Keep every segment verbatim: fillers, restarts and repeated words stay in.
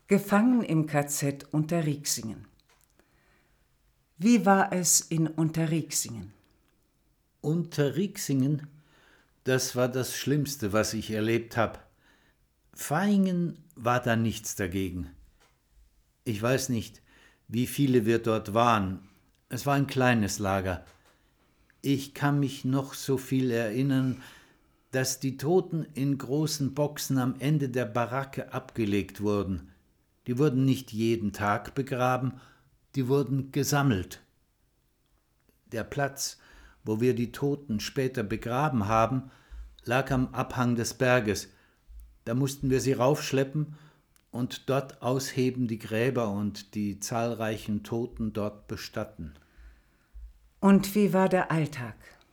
Gefangen im K Z Unterriexingen. Wie war es in Unterriexingen? Unterriexingen, das war das Schlimmste, was ich erlebt habe. Vaihingen war da nichts dagegen. Ich weiß nicht, wie viele wir dort waren. Es war ein kleines Lager. Ich kann mich noch so viel erinnern, dass die Toten in großen Boxen am Ende der Baracke abgelegt wurden. Die wurden nicht jeden Tag begraben, die wurden gesammelt. Der Platz, wo wir die Toten später begraben haben, lag am Abhang des Berges. Da mussten wir sie raufschleppen und dort ausheben die Gräber und die zahlreichen Toten dort bestatten. Und wie war der Alltag?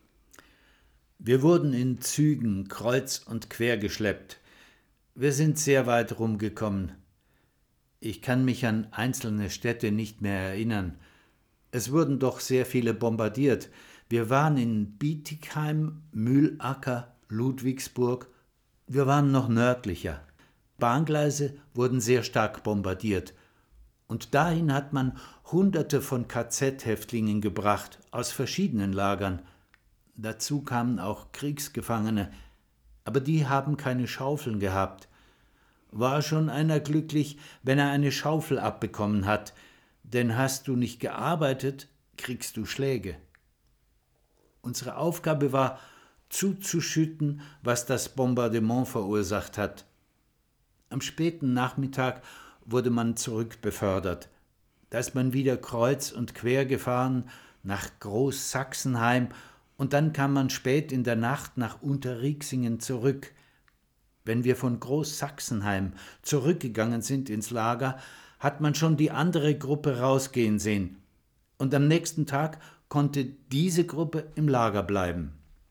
Wir wurden in Zügen kreuz und quer geschleppt. Wir sind sehr weit rumgekommen. Ich kann mich an einzelne Städte nicht mehr erinnern. Es wurden doch sehr viele bombardiert. Wir waren in Bietigheim, Mühlacker, Ludwigsburg. Wir waren noch nördlicher. Bahngleise wurden sehr stark bombardiert. Und dahin hat man Hunderte von K Z-Häftlingen gebracht, aus verschiedenen Lagern. Dazu kamen auch Kriegsgefangene, aber die haben keine Schaufeln gehabt. War schon einer glücklich, wenn er eine Schaufel abbekommen hat, denn hast du nicht gearbeitet, kriegst du Schläge. Unsere Aufgabe war, zuzuschütten, was das Bombardement verursacht hat. Am späten Nachmittag wurde man zurückbefördert. Da ist man wieder kreuz und quer gefahren nach Groß-Sachsenheim und dann kam man spät in der Nacht nach Unterriexingen zurück. Wenn wir von Groß-Sachsenheim zurückgegangen sind ins Lager, hat man schon die andere Gruppe rausgehen sehen. Und am nächsten Tag konnte diese Gruppe im Lager bleiben.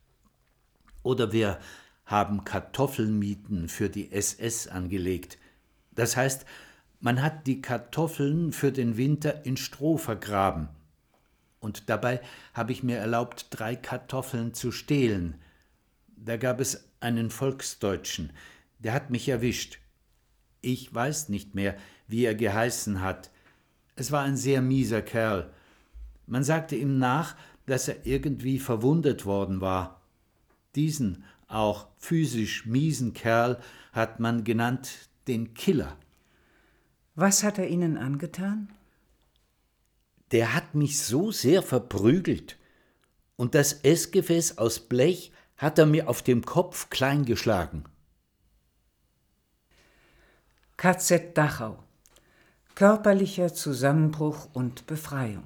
Oder wir haben Kartoffelmieten für die S S angelegt. Das heißt, man hat die Kartoffeln für den Winter in Stroh vergraben. Und dabei habe ich mir erlaubt, drei Kartoffeln zu stehlen. Da gab es einen Volksdeutschen, der hat mich erwischt. Ich weiß nicht mehr, wie er geheißen hat. Es war ein sehr mieser Kerl. Man sagte ihm nach, dass er irgendwie verwundet worden war. Diesen, auch physisch miesen Kerl, hat man genannt den Killer. Was hat er Ihnen angetan? Der hat mich so sehr verprügelt. Und das Essgefäß aus Blech hat er mir auf dem Kopf klein geschlagen. K Z Dachau. Körperlicher Zusammenbruch und Befreiung.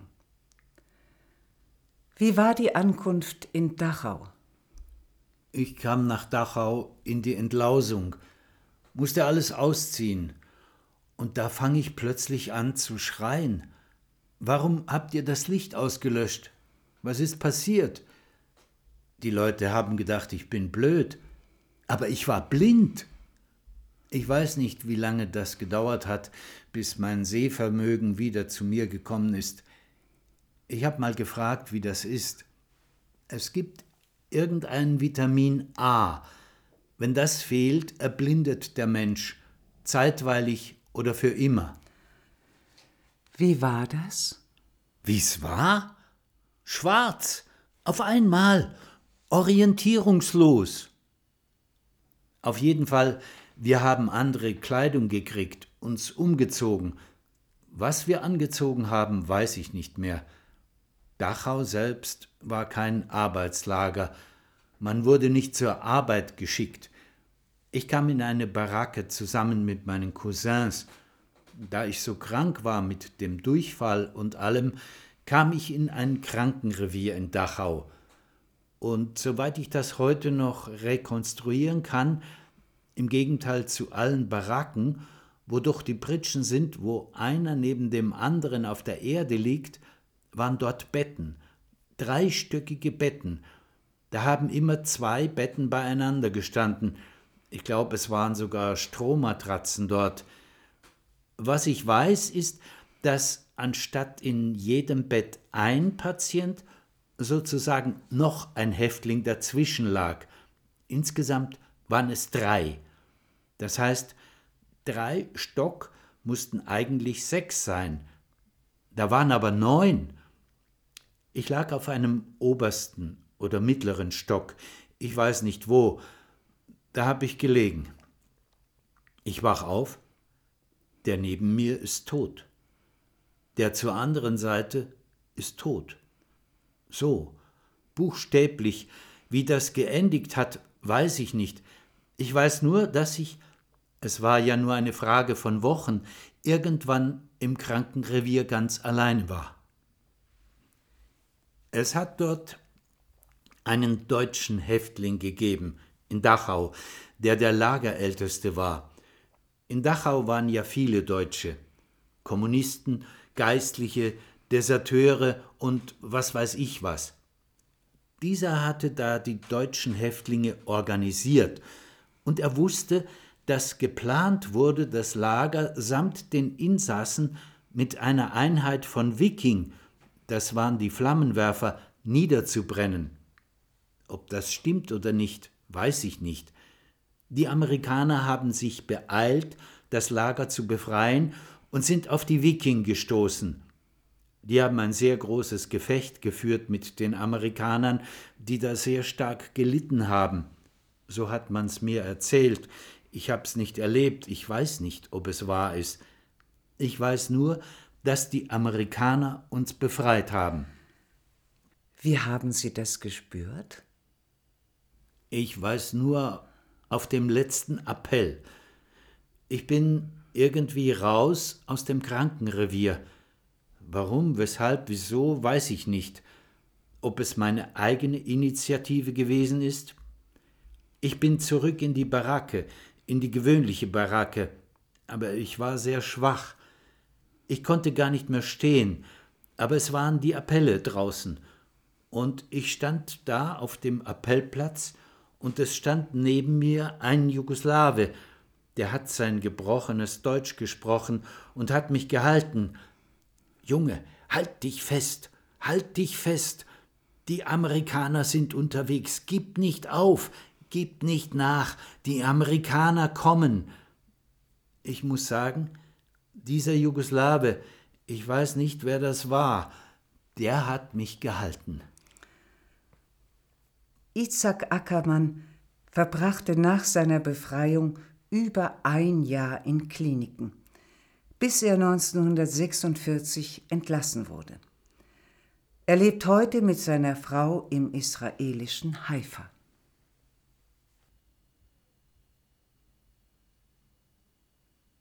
Wie war die Ankunft in Dachau? Ich kam nach Dachau in die Entlausung, musste alles ausziehen. Und da fange ich plötzlich an zu schreien. Warum habt ihr das Licht ausgelöscht? Was ist passiert? Die Leute haben gedacht, ich bin blöd. Aber ich war blind. Ich weiß nicht, wie lange das gedauert hat, bis mein Sehvermögen wieder zu mir gekommen ist. Ich habe mal gefragt, wie das ist. Es gibt irgendein Vitamin A. Wenn das fehlt, erblindet der Mensch, zeitweilig oder für immer. Wie war das? Wie's war? Schwarz, auf einmal, orientierungslos. Auf jeden Fall, wir haben andere Kleidung gekriegt, uns umgezogen. Was wir angezogen haben, weiß ich nicht mehr. Dachau selbst war kein Arbeitslager. Man wurde nicht zur Arbeit geschickt. Ich kam in eine Baracke zusammen mit meinen Cousins. Da ich so krank war mit dem Durchfall und allem, kam ich in ein Krankenrevier in Dachau. Und soweit ich das heute noch rekonstruieren kann, im Gegenteil zu allen Baracken, wo doch die Pritschen sind, wo einer neben dem anderen auf der Erde liegt, waren dort Betten, dreistöckige Betten. Da haben immer zwei Betten beieinander gestanden. Ich glaube, es waren sogar Strohmatratzen dort. Was ich weiß, ist, dass anstatt in jedem Bett ein Patient sozusagen noch ein Häftling dazwischen lag. Insgesamt waren es drei. Das heißt, drei Stock mussten eigentlich sechs sein. Da waren aber neun. Ich lag auf einem obersten oder mittleren Stock, ich weiß nicht wo, da habe ich gelegen. Ich wach auf, der neben mir ist tot. Der zur anderen Seite ist tot. So, buchstäblich, wie das geendigt hat, weiß ich nicht. Ich weiß nur, dass ich, es war ja nur eine Frage von Wochen, irgendwann im Krankenrevier ganz allein war. Es hat dort einen deutschen Häftling gegeben, in Dachau, der der Lagerälteste war. In Dachau waren ja viele Deutsche, Kommunisten, Geistliche, Deserteure und was weiß ich was. Dieser hatte da die deutschen Häftlinge organisiert und er wusste, dass geplant wurde, das Lager samt den Insassen mit einer Einheit von Wiking, das waren die Flammenwerfer, niederzubrennen. Ob das stimmt oder nicht, weiß ich nicht. Die Amerikaner haben sich beeilt, das Lager zu befreien und sind auf die Wiking gestoßen. Die haben ein sehr großes Gefecht geführt mit den Amerikanern, die da sehr stark gelitten haben. So hat man's mir erzählt. Ich hab's nicht erlebt, ich weiß nicht, ob es wahr ist. Ich weiß nur, dass die Amerikaner uns befreit haben. Wie haben Sie das gespürt? Ich weiß nur auf dem letzten Appell. Ich bin irgendwie raus aus dem Krankenrevier. Warum, weshalb, wieso, weiß ich nicht. Ob es meine eigene Initiative gewesen ist? Ich bin zurück in die Baracke, in die gewöhnliche Baracke, aber ich war sehr schwach. Ich konnte gar nicht mehr stehen, aber es waren die Appelle draußen. Und ich stand da auf dem Appellplatz und es stand neben mir ein Jugoslawe, der hat sein gebrochenes Deutsch gesprochen und hat mich gehalten. »Junge, halt dich fest, halt dich fest, die Amerikaner sind unterwegs, gib nicht auf, gib nicht nach, die Amerikaner kommen.« Ich muss sagen, dieser Jugoslawe, ich weiß nicht, wer das war, der hat mich gehalten. Itzhak Ackermann verbrachte nach seiner Befreiung über ein Jahr in Kliniken, bis er neunzehnhundertsechsundvierzig entlassen wurde. Er lebt heute mit seiner Frau im israelischen Haifa.